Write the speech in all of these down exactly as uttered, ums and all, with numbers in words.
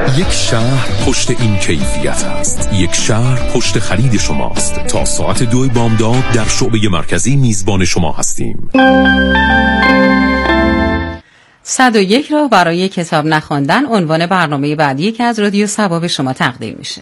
یک شهر پشت این کیفیت است. یک شهر پشت خرید شماست. تا ساعت دو بامداد در شعبه مرکزی میزبان شما هستیم. صد و یک را برای کتاب نخواندن عنوان برنامه بعدی که از رادیو سبا به شما تقدیم میشه.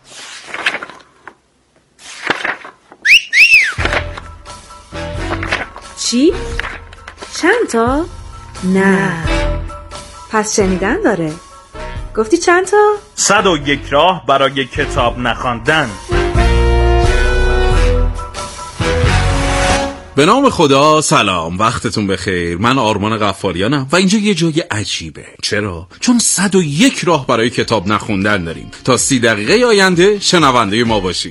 چی؟ چند تا؟ نه. پس شنیدن داره. گفتی چند تا؟ صد و یک راه برای کتاب نخواندن. به نام خدا، سلام، وقتتون بخیر. من آرمان غفاریانم و اینجا یه جای عجیبه. چرا؟ چون صد و یک راه برای کتاب نخوندن داریم. تا سی دقیقه آینده شنونده ما باشید.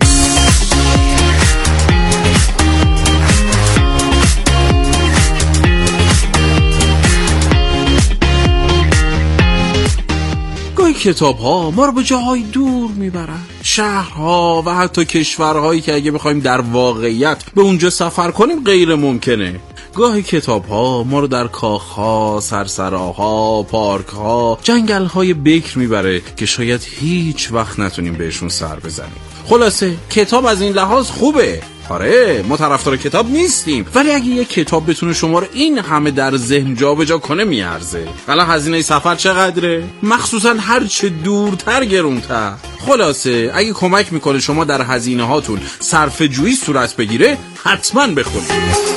کتاب ها ما رو به جاهای دور میبرن، شهرها و حتی کشورهایی که اگه بخوایم در واقعیت به اونجا سفر کنیم غیر ممکنه. گاهی کتاب ها ما رو در کاخها، سرسراها، پارکها، جنگلهای بکر میبره که شاید هیچ وقت نتونیم بهشون سر بزنیم. خلاصه کتاب از این لحاظ خوبه. آره، ما طرفدار کتاب نیستیم، ولی اگه یک کتاب بتونه شما رو این همه در ذهن جابجا کنه میارزه. الان هزینه سفر چقدره؟ مخصوصا هر چه دورتر گرونتر. خلاصه اگه کمک میکنه شما در هزینه هاتون صرفه جویی صورت بگیره، حتما بخونید.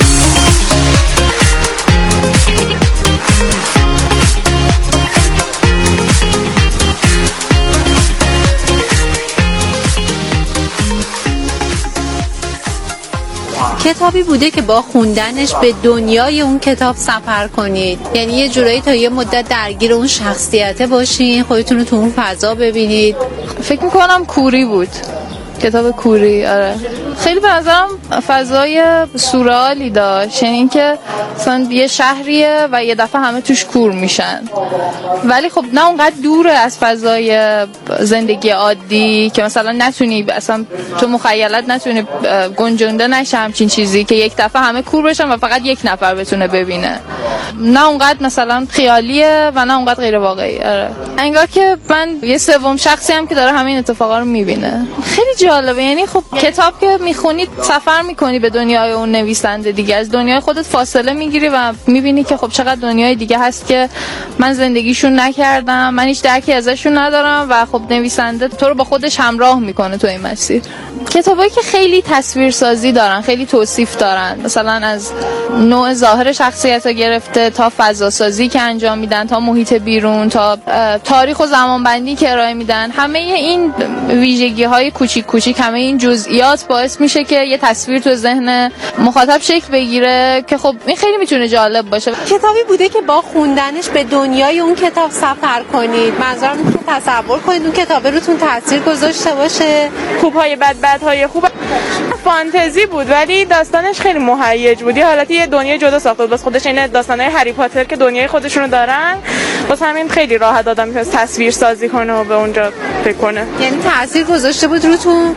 کتابی بوده که با خوندنش به دنیای اون کتاب سفر کنید، یعنی یه جورایی تا یه مدت درگیر اون شخصیته باشین، خودتون رو تو اون فضا ببینید. فکر میکنم کوری بود، کتاب کوری. آره خیلی به نظرم فضای سورئالی داشت، یعنی اینکه مثلا یه شهریه و یه دفعه همه توش کور میشن، ولی خب نه اونقدر دوره از فضای زندگی عادی که مثلا نتونی اصلا تو مخیلت نتونی گنجونده نشه همچین چیزی که یک دفعه همه کور بشن و فقط یک نفر بتونه ببینه. نه اونقدر مثلا خیالیه و نه اونقدر غیر واقعی. آره انگار که من یه سوم شخصی هم که داره همین اتفاقا رو میبینه. خیلی جالبه، یعنی خب کتاب که میخونی سفر میکنی به دنیای اون نویسنده دیگه، از دنیای خودت فاصله میگیری و میبینی که خب چقدر دنیای دیگه هست که من زندگیشون نکردم، من هیچ درکی ازشون ندارم و خب نویسنده تو رو با خودش همراه میکنه تو این مسیر. کتابایی که خیلی تصویرسازی دارن، خیلی توصیف دارن، مثلا از نوع ظاهر شخصیت‌ها گرفته تا فضاسازی که انجام میدن، تا محیط بیرون، تا تاریخ و زمانبندی که ارائه میدن، همه این ویژگی‌های کوچیک کوچیک، همه این جزئیات باعث میشه که یه تصویر تو ذهن مخاطب شکل بگیره که خب این خیلی میتونه جالب باشه. کتابی بوده که با خوندنش به دنیای اون کتاب سفر کنید، منظورم اینه که تصور کنید اون کتاب روتون تاثیر گذاشته باشه. خوبهای بد بدهای خوب فانتزی بود ولی داستانش خیلی مهیج بود، یه حالتی یه دنیای جدا ساخته بود. بس خودش این داستانای هری پاتر که دنیای خودشونو دارن، واسه همین خیلی راحت آدم میتونه تصویر سازی کنه و به اونجا فکر کنه. یعنی تاثیر گذاشته بود روتون؟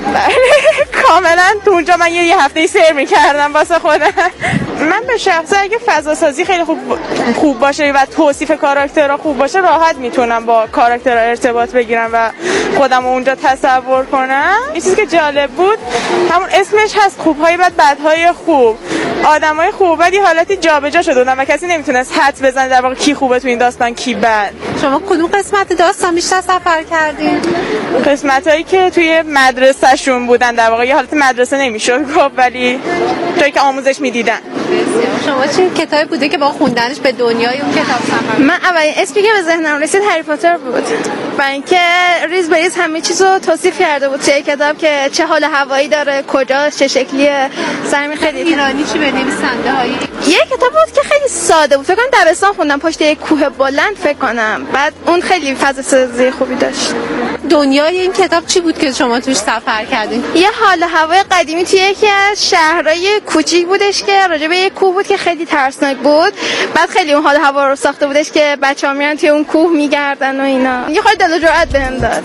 کاملا تو اونجا من یه هفته سیر می‌کردم واسه خودم. من به شخصه اگه فضا سازی خیلی خوب خوب باشه و توصیف کاراکترها خوب باشه، راحت میتونم با کاراکترها ارتباط بگیرم و خودم اونجا تصور کنم. این چیزی که جالب بود همون اسمش هست، خوبهای بد بدهای خوب. آدمای خوب ولی حالتی جابجا شده بودن و کسی نمیتونست حدس بزنه در واقع کی خوبه تو این داستان کی بد. شما کدوم قسمت داستان بیشتر سفر کردین؟ قسمتایی که توی مدرسه شون بودن، در واقع یه حالت مدرسه نمیشد گفت ولی توی که آموزش میدیدن. شما چه کتابی بوده که با خوندنش به دنیای اون کتاب سفر؟ من اولین اسمی که به ذهنم رسید هری پاتر بود، برای اینکه ریز به ریز همه چیزو توصیف کرده بود توی کتاب که چه حال هوایی داره، کجا، چه شکلیه. زمین خیلی ایرانی چی به نویسنده هایی. یه کتاب بود که خیلی ساده بود، فکر کنم دبستان خوندم، پشت یک کوه بلند فکر کنم، بعد اون خیلی فضا سازی خوبی داشت. دنیای این کتاب چی بود که شما توش سفر کردین؟ یه حال هوای قدیمی توی یکی از شهرهای کوچیک بودش که راجع به یک کوه بود که خیلی ترسناک بود، بعد خیلی اون حال هوا رو ساخته بودش که بچه‌ها میرن توی اون کوه میگردن و اینا. یه خورده دل و جرأت بهم داد.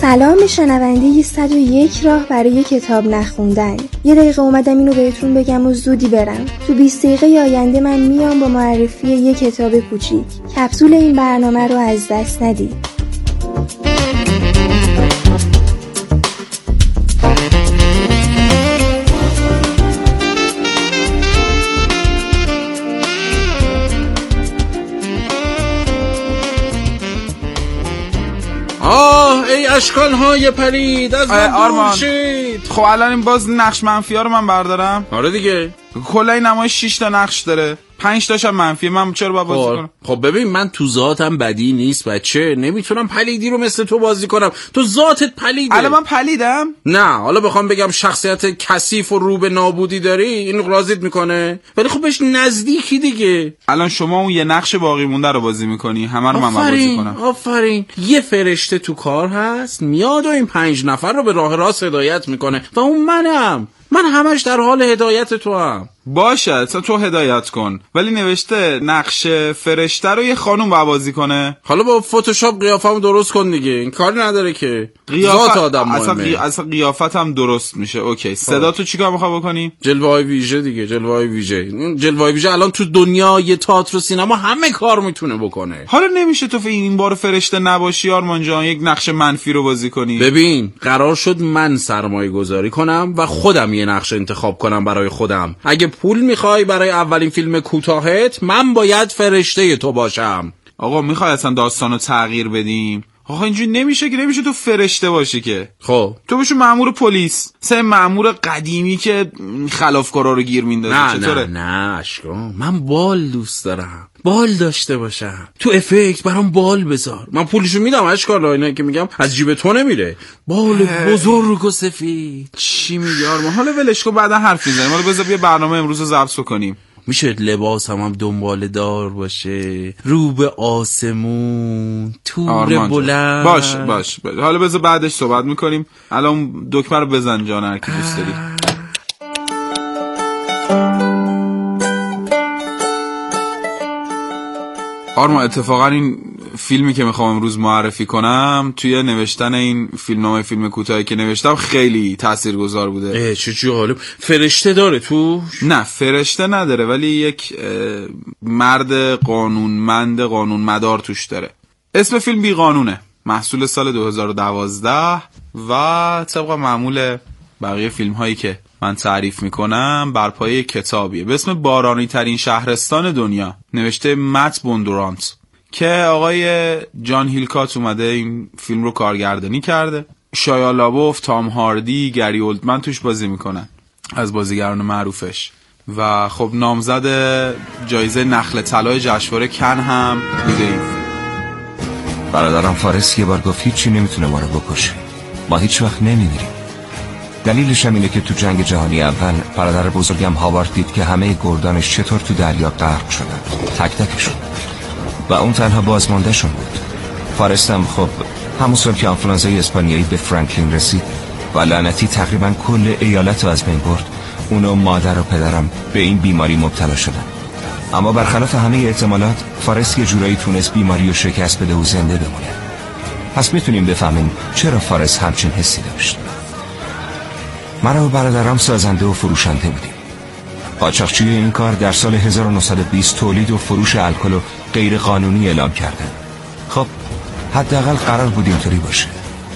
سلام شنونده صد و یک راه برای کتاب نخوندن. یه دقیقه اومدم اینو بهتون بگم و زودی برم. تو بیست دقیقه آینده من میام با معرفی یه کتاب کوچیک. کپسول این برنامه رو از دست ندید. آه ای اشکال‌های پلید از من دور شید. خب الان این باز نقش منفی ها رو من بردارم. آره دیگه کلا این نمایش شش تا نقش داره، پنج تاشم منفیه. من چرا باید بازی کنم؟ خب ببین من تو ذاتم بدی نیست بچه، نمیتونم پلیدی رو مثل تو بازی کنم. تو ذاتت پلیده. الان من پلیدم؟ نه حالا بخوام بگم شخصیت کثیف و رو به نابودی داری این راضیت میکنه، ولی خب بهش نزدیکی دیگه. الان شما اون یه نقش باقی مونده رو بازی میکنی، همه رو من بازی کنم. آفرین. یه فرشته تو کار هست میاد و این پنج نفر رو به راه راست هدایت میکنه و اون منم. من همش در حال هدایت تو هم. باشه تو هدایت کن، ولی نوشته نقش فرشته رو یه خانوم بازی کنه. حالا با فتوشاپ قیافه‌مو درست کن دیگه، این کاری نداره که. قیافت آدم اصلا, قی... اصلا قیافت هم درست میشه. اوکی صدا تو چیکار میخوای بکنی؟ جلوه‌های ویژه دیگه، جلوه‌های ویژه. جلوه‌های ویژه الان تو دنیای تئاتر و سینما همه کار میتونه بکنه. حالا نمیشه تو این بار فرشته نباشی آرمان جان، یک نقش منفی رو بازی کنی؟ ببین قرار شد من سرمایه گذاری کنم و خودم یه نقش انتخاب کنم برای خودم. اگه پول میخوای برای اولین فیلم کوتاهت من باید فرشته تو باشم. آقا میخوای اصلا داستانو تغییر بدیم؟ آقا اینجوری نمیشه که، نمیشه تو فرشته باشی که. خب تو بشو مأمور پلیس، سه مأمور قدیمی که خلافکارا رو گیر میندازه. نه چطوره؟ نه نه اشکا، من بال دوست دارم، بال داشته باشم. تو افکت برام بال بذار، من پولشو میدم اشکال. اینه که میگم از جیب تو نمیره. بال بزرگ و سفید. چی میگی آرمان؟ حالا ولش کن بعدا حرف میزنیم. حالا بذار بیا برنامه امروز رو ضبط کنیم. میشه لباس هم, هم دنبال دار باشه، رو به آسمون، تور بلند. باش باش باش. حالا بذار بعدش صحبت میکنیم. الان دکمه رو بزن جان هر کی دوست داری. آرمان اتفاقا این فیلمی که میخوام امروز معرفی کنم توی نوشتن این فیلمنامه فیلم کوتاهی که نوشتم خیلی تاثیرگذار بوده. اه چه چی حالا فرشته داره تو؟ نه فرشته نداره، ولی یک مرد قانونمند قانون مدار توش داره. اسم فیلم بی قانونه، محصول سال دو هزار و دوازده و طبق معمول بقیه فیلم هایی که من تعریف میکنم بر پایه کتابیه به اسم بارانی ترین شهرستان دنیا، نوشته مت بوندورانت، که آقای جان هیلکات اومده این فیلم رو کارگردانی کرده. شایا لابوف، تام هاردی، گری اولدمن توش بازی میکنن از بازیگران معروفش، و خب نامزد جایزه نخل طلای جشنواره کن هم بوده. این برادرم فارس یه بار گفت هیچی نمیتونه ما رو بکشه، ما هیچ وقت نمیمیریم. دلیلش هم اینه که تو جنگ جهانی اول برادر بزرگم هاوارد دید که همه گردانش چطور تو دریا غرق شدن، تک تکشون، و اون تنها بازماندهشون بود. فارستم خب همون سال که آنفلانزای اسپانیایی به فرانکلین رسید و لعنتی تقریبا کل ایالت رو از بین برد، اون و مادر و پدرم به این بیماری مبتلا شدن. اما برخلاف همه احتمالات فارس یه جورایی تونست بیماری رو شکست بده و زنده بمونه. پس میتونیم بفهمیم چرا فارس همچین حسی داشت. من و برادرم سازنده و فروشنده بودیم. قاچاقچی این کار در سال هزار و نهصد و بیست تولید و فروش الکل غیر قانونی اعلام کردن. خب حداقل قرار بود اینطوری باشه.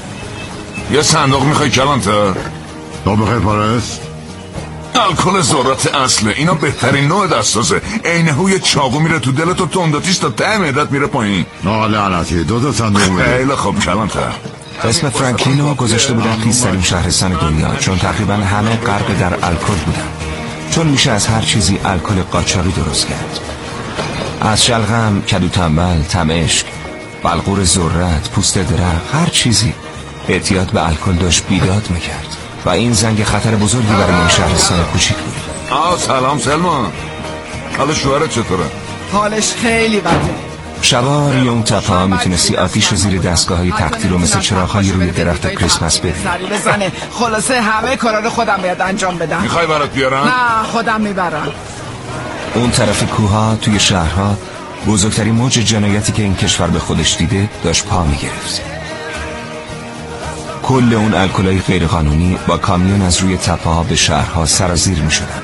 یه صندوق میخوای کلانتر؟ تو بخیر فارس؟ الکل ذرت اصله، اینا بهترین نوع دستازه. عینه یه چاقو میره تو دلت و تنداتیش تا ته معدت میره پایین. نه لعنتی، دو تا صندوق میده. خیلی خوب کلانتر. اسم فرانکلینو گذاشته بودن خیزترین شهرستان دنیا، چون تقریبا همه غرق در الکل بودن، چون میشه از هر چیزی الکل قاچاقی درست کرد. از شلغم، کدو تنبل، تمشک، بلغور ذرت، پوست درخت، هر چیزی اعتیاد به الکل داشت بیداد میکرد و این زنگ خطر بزرگی برای این شهرستان کوچیک بود. آه سلام سلمان، حالا شوهرت چطوره؟ حالش خیلی بده. شبا روی اون تپه ها میتونستی آتیش زیر دستگاه های تقطیر و مثل چراغ‌های روی درخت کریسمس بدی. بزنه. خلاصه همه کارا رو خودم باید انجام بدم. میخوای برات بیارم؟ نه خودم میبرم. اون طرف کوها توی شهرها بزرگترین موج جنایتی که این کشور به خودش دیده داشت پا میگرفت. کل اون الکلای غیرقانونی با کامیون از روی تپه ها به شهرها سرازیر می شدن.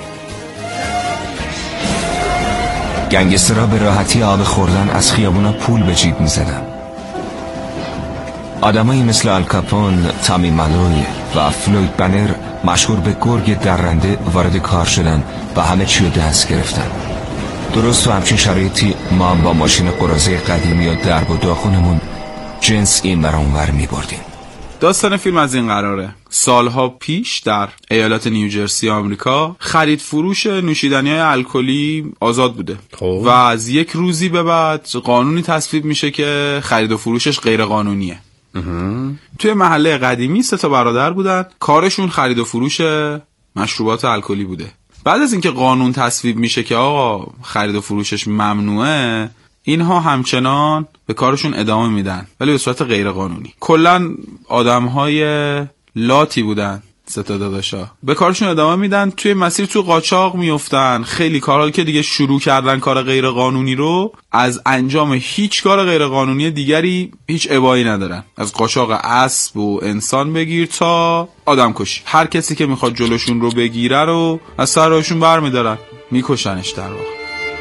گنگسترها به راحتی آب خوردن از خیابونا پول به جیب می زدن. آدمایی مثل آلکاپون، تامی مالوی و فلوید بنر مشهور به گرگ درنده وارد کار شدن و همه چی رو دست گرفتن. درست تو همچین شرایطی ما با ماشین قراضه قدیمی و درب و داخونمون جنس این ور اون ور می بردیم. داستان فیلم از این قراره: سالها پیش در ایالت نیوجرسی آمریکا خرید فروش نوشیدنی‌های الکلی آزاد بوده و از یک روزی به بعد قانونی تصویب میشه که خرید و فروشش غیر قانونیه. توی محله قدیمی سه تا برادر بودن، کارشون خرید و فروش مشروبات الکلی بوده. بعد از اینکه قانون تصویب میشه که آقا خرید و فروشش ممنوعه، اینها همچنان به کارشون ادامه میدن ولی به صورت غیر قانونی. کلن آدمهای لاتی بودن سه تا داداشا، به کارشون ادامه میدن، توی مسیر تو قاچاق میافتن. خیلی کارا که دیگه شروع کردن کار غیر قانونی رو، از انجام هیچ کار غیر قانونی دیگری هیچ ابایی ندارن. از قاچاق اسب و انسان بگیر تا آدم کشی، هر کسی که میخواد جلوشون رو بگیره رو از سر راهشون برمیدارن، میکشنش در واقع.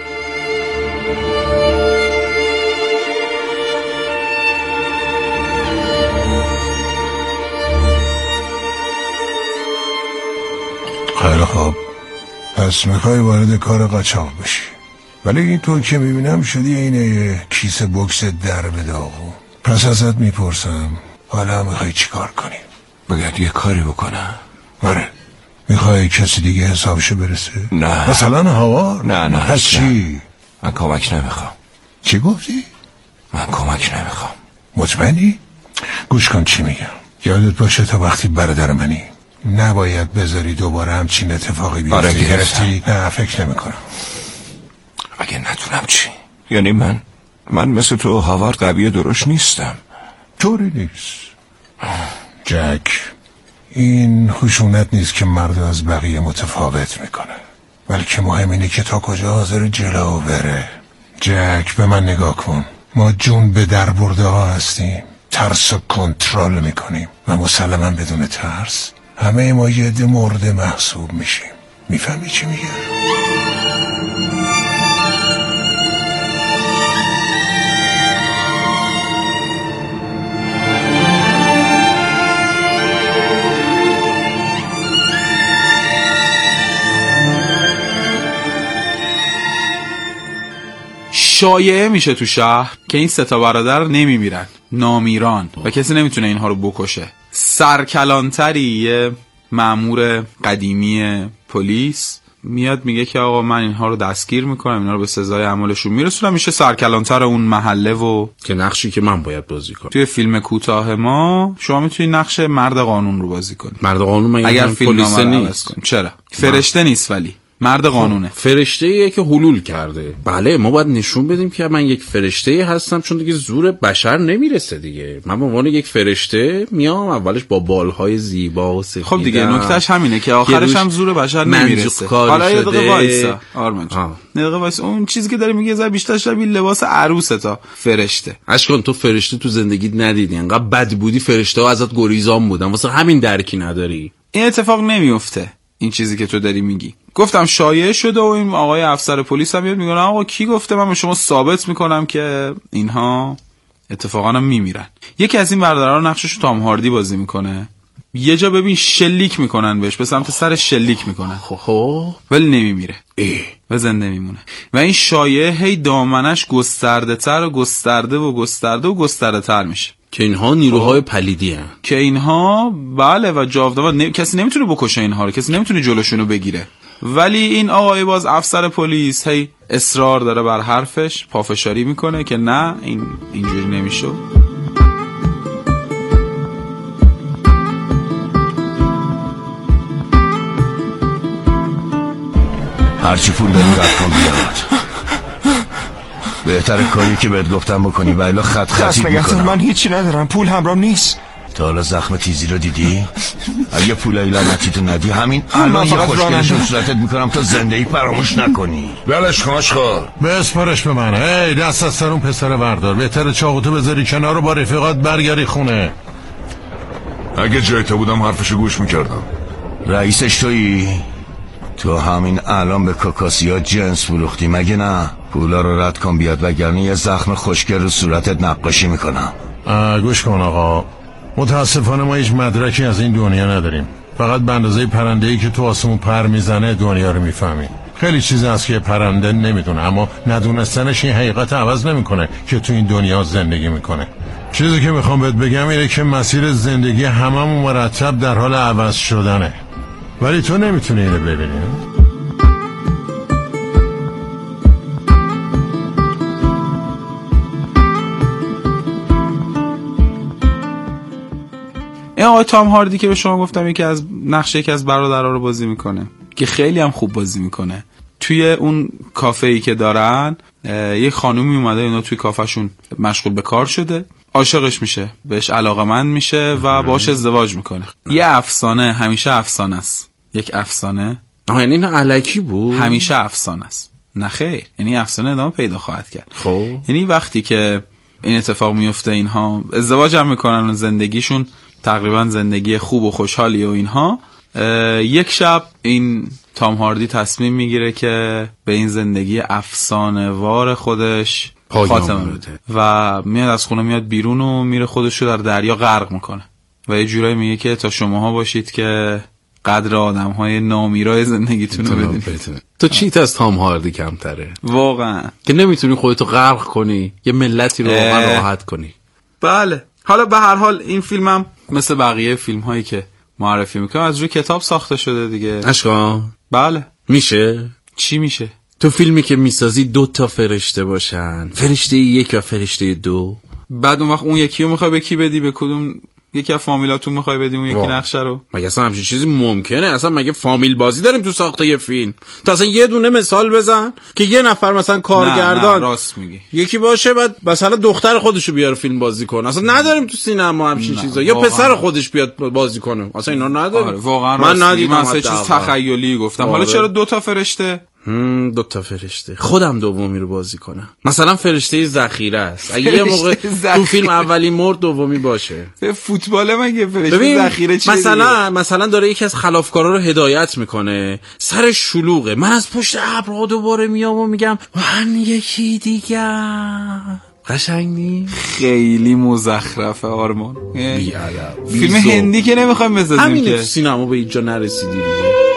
خیلی خوب، پس میخوای وارد کار قاچاق بشی، ولی این تو که میبینم شدی اینه کیسه بوکس در به داغون. پس ازت میپرسم حالا میخوای چی کار کنی؟ باید یه کاری بکنم. آره، میخوای کسی دیگه حسابشو برسه؟ نه مثلا هوار؟ نه نه پس چی؟ من کمک نمیخوام. چی گفتی؟ من کمک نمیخوام. مطمئنی؟ گوش کن چی میگم، یادت باشه تا وقتی برادر منی نباید بذاری دوباره همچین اتفاقی بیفته. آره گرفتی؟ نه فکر نمی کنم. اگه نتونم چی؟ یعنی من من مثل تو هاوارد قوی درشت نیستم؟ طوری نیست جک، این خشونت نیست که مرد از بقیه متفاوت میکنه، بلکه مهم اینه که تا کجا حاضر جلو بره. جک به من نگاه کن، ما جون به در برده ها هستیم، ترس و کنترل میکنیم و مسلما بدون ترس همه ما یه عده مرده محسوب میشیم. میفهمی چی میگم؟ شایعه میشه تو شهر که این سه تا برادر نمیمیرن، نامیران، و کسی نمیتونه اینها رو بکشه. سرکلانتری یه مأمور قدیمی پلیس میاد میگه که آقا من اینها رو دستگیر میکنم، اینها رو به سزای اعمالشون میرسونم. میشه سرکلانتر اون محله و که نقشی که من باید بازی کنم. توی فیلم کوتاه ما شما میتونی نقش مرد قانون رو بازی کنی. مرد قانون من اگر فیلم نیست. چرا؟ فرشته نیست ولی مرد قانونه. فرشته‌ایه که حلول کرده. بله ما باید نشون بدیم که من یک فرشته هستم، چون دیگه زور بشر نمیرسه دیگه. من به عنوان یک فرشته میام اولش با بالهای زیبا و سفید. خب دیگه نکتهش همینه که آخرش هم زور بشر نمیرسه. حالا یه دقیقه وایسا آرمان جان، یه دقیقه وایسا. اون چیزی که داره میگه زر بیشتر شبیه لباس عروسه تا فرشته. اشکان تو فرشته تو زندگیت ندیدی، انقدر بد بودی فرشته ها ازت گریزان بودن، واسه همین درکی نداری. این اتفاق نمیفته. این چیزی که تو داری میگی، گفتم شایعه شده و این آقای افسر پلیس هم میاد میگه آقا کی گفته؟ من به شما ثابت میکنم که اینها اتفاقا هم میمیرن. یکی از این برادرها نقشش تام هاردی بازی میکنه. یه جا ببین شلیک میکنن بهش، به سمت سر شلیک میکنن، خب ولی نمیمیره و زنده میمونه. و این شایعه هی دامنش گسترده تر و گسترده و گسترده و گسترده تر میشه که اینها نیروهای پلیدی هن. که اینها بله و جاودان نمی... کسی نمیتونه بکشه اینها رو، کسی نمیتونه جلوشونو بگیره. ولی این آقای باز افسر پلیس هی اصرار داره بر حرفش، پافشاری میکنه که نه این اینجوری نمیشه. هرچی پول داری رد کن بیاد. بهتره کاری که بهت گفتم بکنی و الا خط خطی میکنم. من هیچی ندارم، پول همرام نیست. تا حالا زخم تیزی رو دیدی؟ اگه پول لعنتی تو ندی همین الان یه خوشگلش رو صورتت میکنم تا زندگی فراموش نکنی. ولش کن آشخال. بسپارش به من. هی دست از سر اون پسر بردار. بهتره چاقوتو بذاری کنار و با رفیقات برگری خونه. اگه جای تو بودم حرفشو گوش میکردم. رئیسش تویی؟ تو همین الان به کاکاسیا جنس فروختی مگه نه؟ پولا رو رد کن بیاد وگرنه یه زخم خوشگل رو صورتت نقاشی میکنم. گوش کن آقا، متاسفانه ما هیچ مدرکی از این دنیا نداریم. فقط به اندازه پرنده‌ای که تو آسمون پر میزنه دنیا رو میفهمیم. خیلی چیز هست که پرنده نمیدونه، اما ندونستنش این حقیقت عوض نمیکنه که تو این دنیا زندگی میکنه. چیزی که میخوام بهت بگم اینه که مسیر زندگی هممون مرتب در حال عوض شدنه، ولی تو نمیتونی اینو ببینی. این آقای تام هاردی که به شما گفتم یکی از نقشه یکی از برادرها رو بازی میکنه که خیلی هم خوب بازی میکنه. توی اون کافه‌ای که دارن یه خانومی اومده، اینا توی کافهشون مشغول به کار شده، عاشقش میشه، بهش علاقه‌مند میشه و باهاش ازدواج میکنه. یه افسانه، همیشه افسانه است. یک افسانه. آها، یعنی این الکی بود؟ همیشه افسانه است. نه خیر، یعنی افسانه ادامه پیدا خواهد کرد. خب یعنی وقتی که این اتفاق میفته، اینها ازدواج هم میکنن و زندگیشون تقریبا زندگی خوب و خوشحالی و اینها، یک شب این تام هاردی تصمیم میگیره که به این زندگی افسانه وار خودش خاتمه بده و میاد از خونه، میاد بیرون و میره خودشو در دریا غرق میکنه و یه جورایی میگه که تا شماها باشید که قدر آدم‌های نامیرای زندگیتون رو بدونید. تو چیت از تام هاردی کمتره واقعا که نمیتونی خودتو غرق کنی، یه ملتی رو واقعا راحت کنی. بله. حالا به هر حال این فیلمم مثل بقیه فیلم هایی که معرفی میکنم از روی کتاب ساخته شده دیگه. اشکا بله. میشه؟ چی میشه؟ تو فیلمی که میسازی دو تا فرشته باشن، فرشته یک و فرشته دو، بعد اون وقت اون یکی رو میخوای به کی بدی؟ به کدوم یکی از فامیلاتون میخوای بدی اون یکی نقشه رو؟ مگه اصلا همچین چیزی ممکنه؟ اصلا مگه فامیل بازی داریم تو ساخته یه فیلم؟ تو اصلا یه دونه مثال بزن که یه نفر مثلا کارگردان، نه نه راست میگی، یکی باشه بعد مثلا دختر خودشو بیاره فیلم بازی کنه. اصلا نداریم تو سینما همچین چیزا. یا پسر خودش بیاد بازی کنه، اصلا اینا نداریم. آره واقعا من ندیدم. من سه چیز تخیلی گفتم. آره. حالا چرا دو تا فرشته؟ هم دو تا فرشته. خودم دومی رو بازی کنم. مثلا فرشته ذخیره است. اگه یه موقع تو فیلم اولی مرد دومی باشه. فوتبال مگه فرشته ذخیره چیه؟ مثلا مثلا داره یکی از خلافکارا رو هدایت میکنه، سر شلوغه، من از پشت ابرها دوباره میام و میگم من یکی دیگه. قشنگ نی؟ خیلی مزخرفه آرمان. بی‌ادب. فیلم هندی که نمیخوایم بسازیم همین که. تو سینما به اینجا نرسیدی دیگه.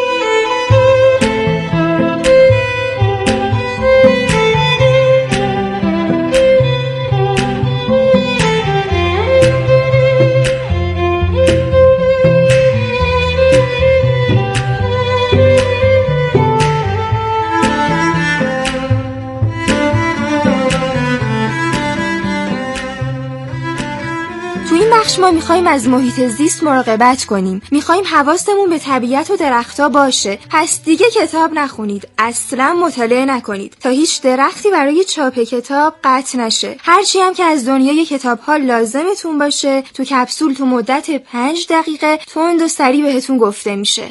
ما میخوایم از محیط زیست مراقبت کنیم، میخوایم حواسمون به طبیعت و درختها باشه. پس دیگه کتاب نخونید، اصلا مطالعه نکنید تا هیچ درختی برای چاپ کتاب قطع نشه. هرچی هم که از دنیای کتاب‌ها لازمتون باشه تو کپسول تو مدت پنج دقیقه تند و سریع بهتون گفته میشه.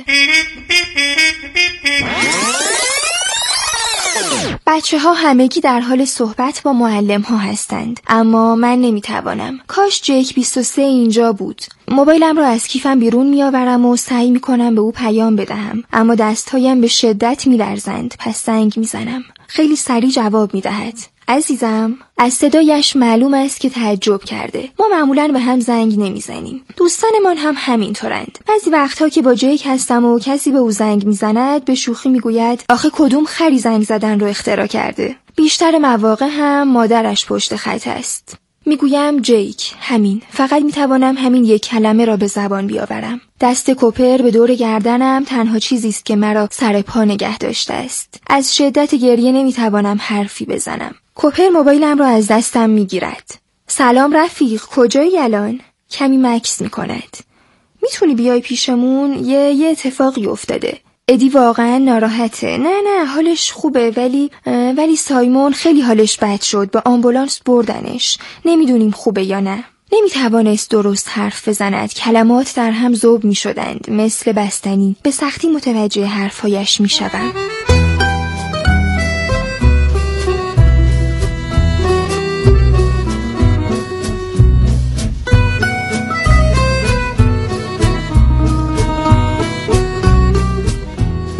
بچه ها همگی در حال صحبت با معلم ها هستند، اما من نمیتوانم. کاش جیک بیست و سه اینجا بود. موبایلم رو از کیفم بیرون میآورم و سعی میکنم به او پیام بدهم، اما دستهایم به شدت میلرزند. پس زنگ میزنم. خیلی سریع جواب میدهد. عزیزم. از صدایش معلوم است که تعجب کرده. ما معمولاً به هم زنگ نمیزنیم. دوستانمان هم همینطورند. بعضی وقتها که با جیک هستم و کسی به او زنگ میزند به شوخی میگوید آخه کدوم خری زنگ زدن رو اختراع کرده. بیشتر مواقع هم مادرش پشت خط است. میگویم جیک، همین. فقط میتوانم همین یک کلمه را به زبان بیاورم. دست کوپر به دور گردنم تنها چیزی است که مرا سر پا نگه داشته است. از شدت گریه نمیتوانم حرفی بزنم. کوپر موبایلم را از دستم میگیرد. سلام رفیق، کجایی الان؟ کمی مکث میکند. میتونی بیای پیشمون؟ یه یه اتفاقی افتاده. ادی واقعا ناراحته. نه نه حالش خوبه، ولی ولی سایمون خیلی حالش بد شد، با آمبولانس بردنش. نمیدونیم خوبه یا نه. نمیتوانست درست حرف بزند. کلمات در هم ذوب میشدند مثل بستنی. به سختی متوجه حرفهایش میشوم.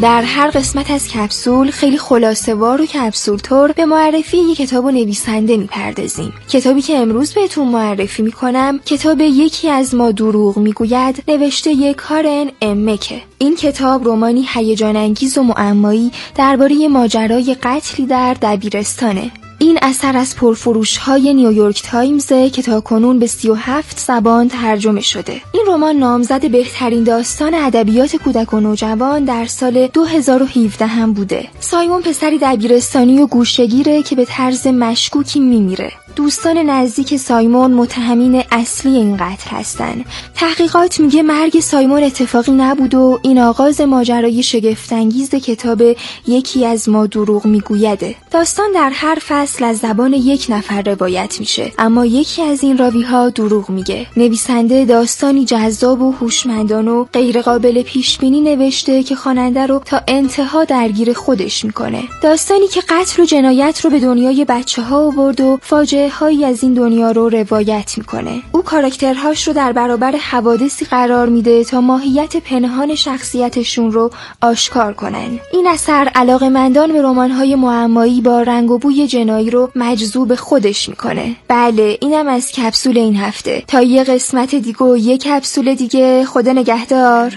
در هر قسمت از کپسول خیلی خلاصه‌وار و کپسول طور به معرفی یک کتاب و نویسنده میپردازیم. کتابی که امروز بهتون معرفی میکنم کتاب یکی از ما دروغ میگوید نوشته کارن امکه. این کتاب رمانی هیجان انگیز و معمایی درباره ماجرای قتلی در دبیرستانه. این اثر از پرفروش‌های نیویورک تایمز که تاکنون به سی و هفت زبان ترجمه شده. این رمان نامزد بهترین داستان ادبیات کودک و نوجوان در سال دو هزار و هفده هم بوده. سایمون پسری دبیرستانی و گوشه‌گیره که به طرز مشکوکی میمیره. دوستان نزدیک سایمون متهمین اصلی این قتل هستن. تحقیقات میگه مرگ سایمون اتفاقی نبود و این آغاز ماجرای شگفت‌انگیز کتاب یکی از ما دروغ میگویده. داستان در هر فصل از زبان یک نفر روایت میشه، اما یکی از این راوی‌ها دروغ میگه. نویسنده داستانی جذاب و هوشمندانه و غیر قابل پیش بینی نوشته که خواننده رو تا انتها درگیر خودش میکنه. داستانی که قتل و جنایت رو به دنیای بچه‌ها آورد و فاجعه هایی از این دنیا رو روایت میکنه. او کاراکترهاش رو در برابر حوادثی قرار میده تا ماهیت پنهان شخصیتشون رو آشکار کنن. این اثر علاقه‌مندان به رمان‌های معمایی با رنگ و بوی جنایی رو مجذوب خودش میکنه. بله، اینم از کپسول این هفته. تا یه قسمت دیگه و یه کپسول دیگه، خدا نگهدار.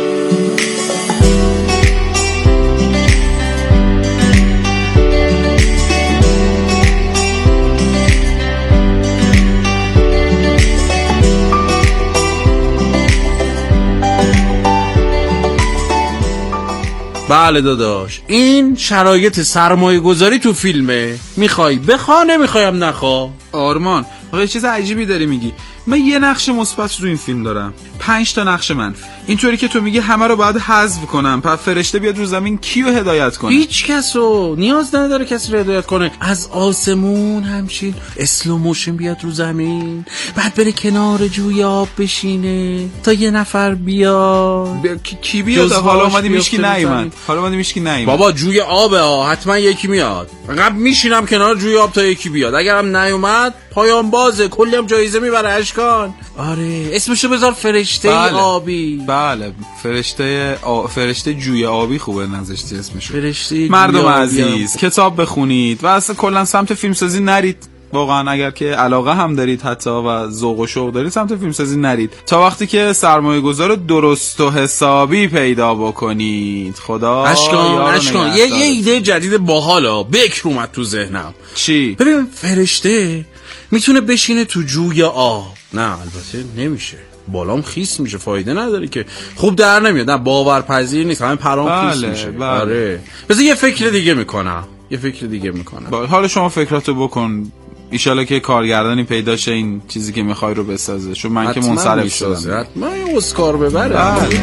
بله داداش، این شرایط سرمایه گذاری تو فیلمه. میخوای بخوا، نمیخوایم نخوا. آرمان آقا چیز عجیبی داری میگی. من یه نقش مثبت تو این فیلم دارم، پنج تا نقش منفی. اینطوری که تو میگی همه رو باید حذف کنم، پس فرشته بیاد رو زمین کیو هدایت کنه؟ هیچ کسو نیاز نداره کسی رو هدایت کنه. از آسمون همچین اسلو موشن بیاد رو زمین، بعد بره کنار جوی آب بشینه تا یه نفر بیاد. ب... کی بیاد؟ حالا اومدی میشکی نیومد. حالا اومدی میشکی نیومد. بابا جوی آبه ها، حتما یکی میاد. انقدر میشینم کنار جوی آب تا یکی بیاد. اگرم نیومد پایان بازه، کلی هم جایزه میبره اشکان. آره اسمشو بذار فرشته بله. آبی. بله فرشته آ... فرشته جوی آبی خوبه نذاشتی اسمشو. فرشته مردم عزیز کتاب بخونید و اصلا کلا سمت فیلمسازی نرید. واقعا اگر که علاقه هم دارید حتی و ذوق و شوق دارید سمت فیلمسازی نرید تا وقتی که سرمایه گذار درست و حسابی پیدا بکنید. خدا اشکان اشکان یه, یه ایده جدید باحالا بکر اومد تو ذهنم. چی؟ ببین فرشته میتونه بشینه تو جوی آب. نه البته نمیشه، بالام خیس میشه، فایده نداره که. خوب در نمیاد، نه باورپذیر نیست، همه پرام بله، خیس میشه. بله. آره بذار یه فکر دیگه میکنم یه فکر دیگه میکنم بله. حالا شما فکراتو بکن، ایشالا که کارگردانی پیدا شه این چیزی که میخوای رو بسازه، چون من که منصرف شدم. حتما یه اسکار ببره. بله.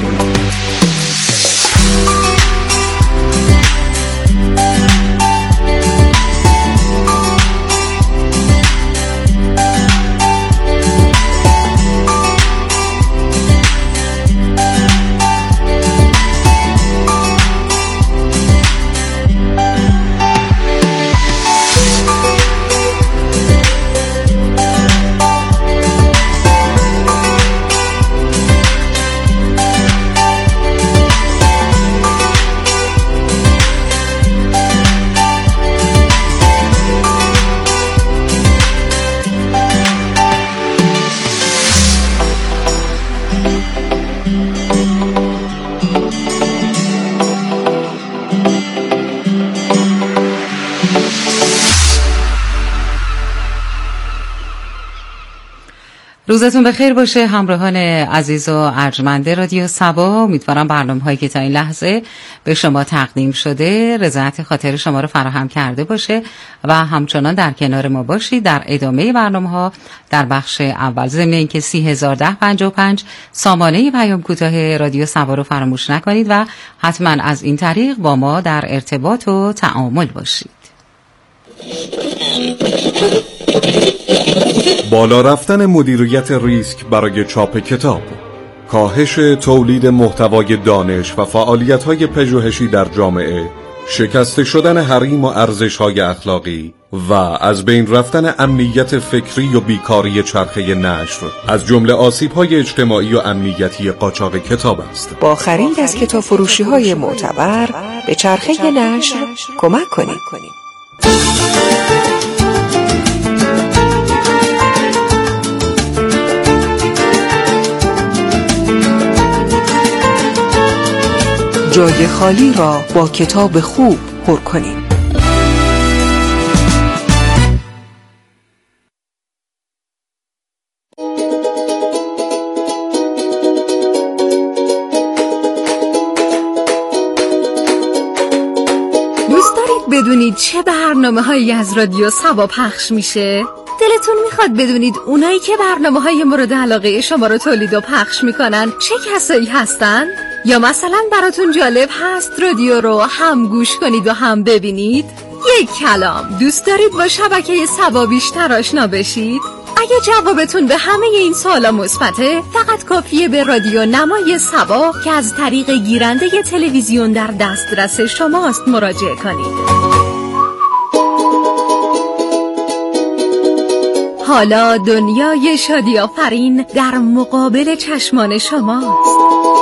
روزتون بخیر باشه همراهان عزیز و ارجمند رادیو صبا. امیدوارم برنامه‌هایی که تا این لحظه به شما تقدیم شده رضایت خاطر شما رو فراهم کرده باشه و همچنان در کنار ما باشید در ادامه برنامه‌ها. در بخش اول ضمن اینکه سی هزار ده پنجاه و پنج سامانه پیام کوتاه رادیو صبا رو فراموش نکنید و حتما از این طریق با ما در ارتباط و تعامل باشید. بالا رفتن مدیریت ریسک برای چاپ کتاب، کاهش تولید محتوای دانش و فعالیت‌های پژوهشی در جامعه، شکسته شدن حریم و ارزش‌های اخلاقی، و از بین رفتن امنیت فکری و بیکاری چرخه نشر از جمله آسیب‌های اجتماعی و امنیتی قاچاق کتاب است. با خرید از کتاب فروشی‌های معتبر به چرخه نشر کمک کنید. جای خالی را با کتاب خوب پر کنید. دوست دارید بدونید چه برنامه‌هایی از رادیو صبا پخش میشه؟ دلتون میخواد بدونید اونایی که برنامه‌های مورد علاقه شما رو تولید و پخش میکنن چه کسایی هستن؟ یا مثلا براتون جالب هست رادیو رو هم گوش کنید و هم ببینید؟ یک کلام، دوست دارید با شبکه صبا بیشتر آشنا بشید؟ اگه جوابتون به همه این سوالا مثبته، فقط کافیه به رادیو نمای صبا که از طریق گیرنده تلویزیون در دسترس شماست مراجعه کنید. حالا دنیای شادی آفرین در مقابل چشمان شماست.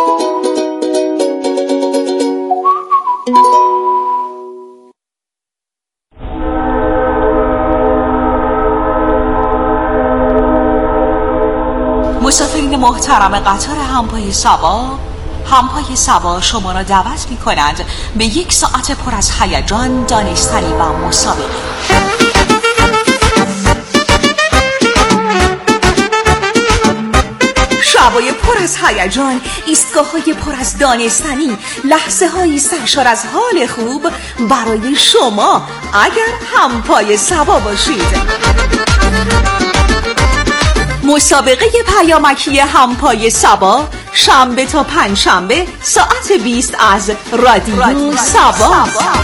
مسافرین محترم قطار همپای صبا، همپای صبا شما را دعوت می کند به یک ساعت پر از هیجان، دانستنی و مسابقه. شبای پر از هیجان، ایستگاه‌های پر از دانستنی، لحظه‌های سرشار از حال خوب برای شما اگر همپای صبا باشید. مسابقه پیامکی همپای صبا، شنبه تا پنجشنبه ساعت بیست از رادیو صبا.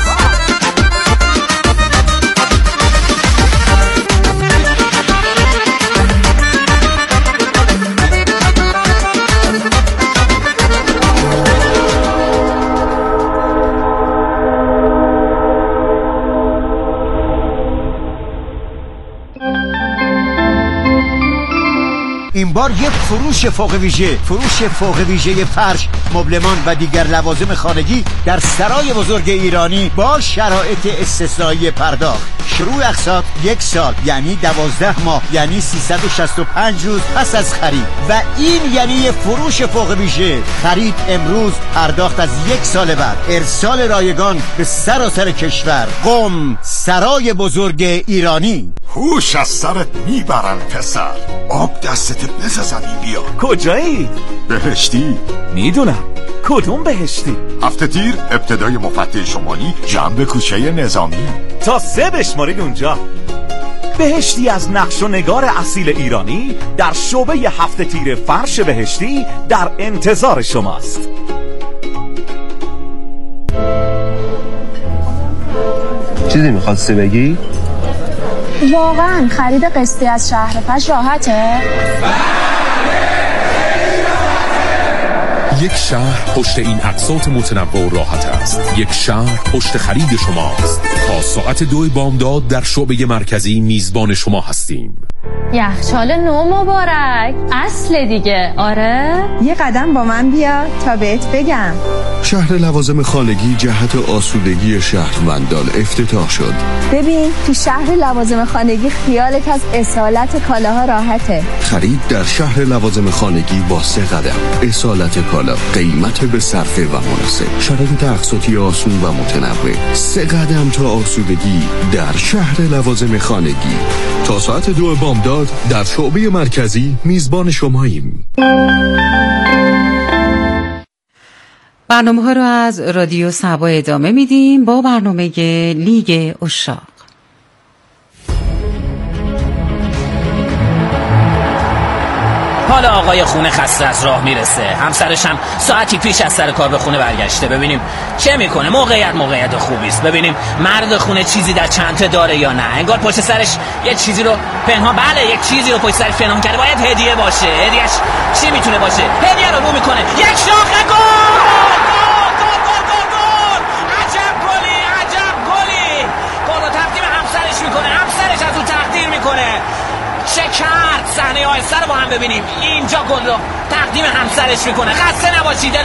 این بار یک فروش فوق ویژه، فروش فوق ویژه فرش، مبلمان و دیگر لوازم خانگی در سرای بزرگ ایرانی با شرایط استثنایی پرداخت. شروع اقساط یک سال یعنی دوازده ماه، یعنی سیصد و شصت و پنج روز پس از خرید. و این یعنی فروش فوق ویژه، خرید امروز، پرداخت از یک سال بعد، ارسال رایگان به سراسر کشور. قم، سرای بزرگ ایرانی. هوش از سرت میبرن پسر، آب دستت بزنی بیا. کجایی؟ بهشتی. میدونم. کدوم بهشتی؟ هفته تیر، ابتدای مفتح شمالی، جنب کوچه نظامی. تا سه بشمارید اونجا. بهشتی از نقش و نگار اصیل ایرانی در شعبه هفته تیر فرش بهشتی در انتظار شماست. چیزی میخواستی بگی؟ واقعا خرید قسطی از شهر فرش راحته؟ یک شهر پشت این اقساط متنوع و راحت است. یک شهر پشت خرید شماست. تا ساعت دو بامداد در شعبه مرکزی میزبان شما هستیم. یخچال نو مبارک، اصل دیگه. آره یه قدم با من بیا تا بهت بگم. شهر لوازم خانگی جهت آسودگی شهروندان افتتاح شد. ببین تو شهر لوازم خانگی خیالت از اصالت کالاها راحته. خرید در شهر لوازم خانگی با سه قدم. اصالت کالا، قیمت به صرفه و مناسب، شرایط اقساطی آسون و متنوع. سه قدم تا آسودگی در شهر لوازم خانگی. تا ساعت دو بامداد در شعبه مرکزی میزبان شماییم. برنامه ها رو از رادیو صبا ادامه میدیم با برنامه لیگ عشاق. حالا آقای خونه خسته از راه میرسه، همسرش هم ساعتی پیش از سر کار به خونه برگشته. ببینیم چه میکنه. موقعیت موقعیت خوبی است. ببینیم مرد خونه چیزی در چنته داره یا نه. انگار پشت سرش یه چیزی رو پنهان، بله یک چیزی رو پشت سرش پنهان کرده. باید هدیه باشه. هدیهش چی میتونه باشه؟ هدیه رو رو میکنه. یک شاخه گل! عجب گلی، عجب گلی! گل رو تقدیم همسرش میکنه. سرش میکنه. خسته نباشید.